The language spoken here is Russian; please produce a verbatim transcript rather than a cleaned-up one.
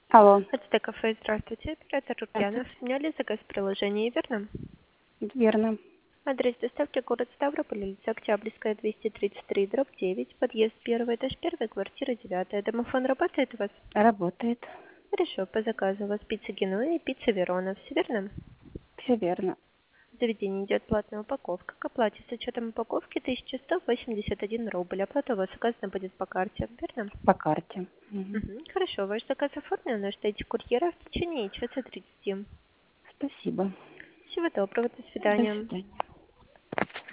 Алло, Это кафе, здравствуйте. Оператор Рукьянов. здравствуйте. Сняли заказ в приложении, верно? Верно. Адрес доставки город Ставрополь, улица Октябрьская, двести тридцать три, дробь девять, подъезд первый, этаж первый, квартира девятая. Домофон работает у вас? Работает. Хорошо, по заказу у вас пицца Генуэ и пицца Верона, все верно? Все верно. В заведении идет платная упаковка. К оплате с учетом упаковки тысяча сто восемьдесят один рубль. Оплата у вас указана будет по карте, верно? По карте. Мгм. Угу. Хорошо, ваш заказ оформлен, ждите курьера в течение часа тридцати. Спасибо. Всего доброго, до До свидания. свидания.